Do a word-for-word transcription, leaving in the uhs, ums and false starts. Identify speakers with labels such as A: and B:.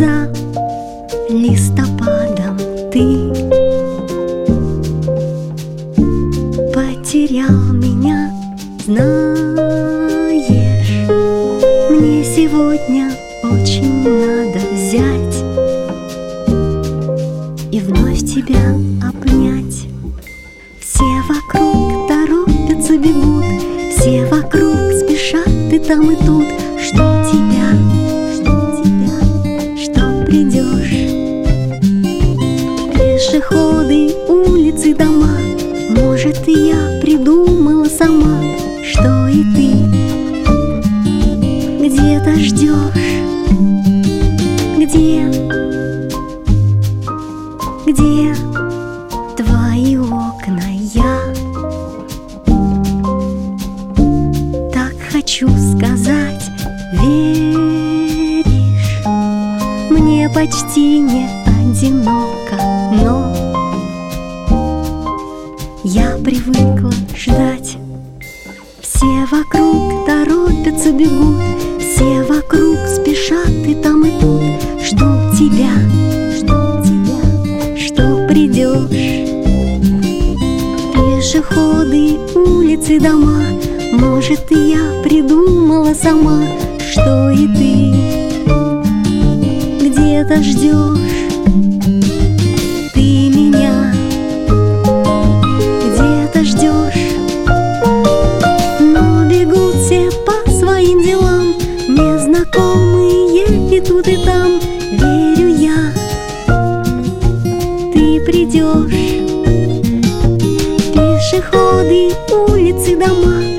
A: за листопадом ты потерял меня, знаешь. Мне сегодня очень надо взять и вновь тебя обнять. Все вокруг торопятся, бегут, все вокруг спешат, ты там и тут. Жду тебя, жду тебя, что придешь. Пешеходы, улицы, дома, может, и я придумала сама, что и ты где-то ждешь. Где, где твои окна? Я так хочу сказать, веришь, мне почти не одиноко, но я привыкла ждать. Все вокруг торопятся, бегут, все вокруг спешат, и там и тут. Жду тебя, жду тебя, что придешь. Пешеходы, улицы, дома, может, и я придумала сама, что и ты где-то ждешь. Ты меня где-то ждешь, но бегут все по своим делам, незнакомые и тут и там. Верю я, ты придешь. Пешеходы, улицы, дома,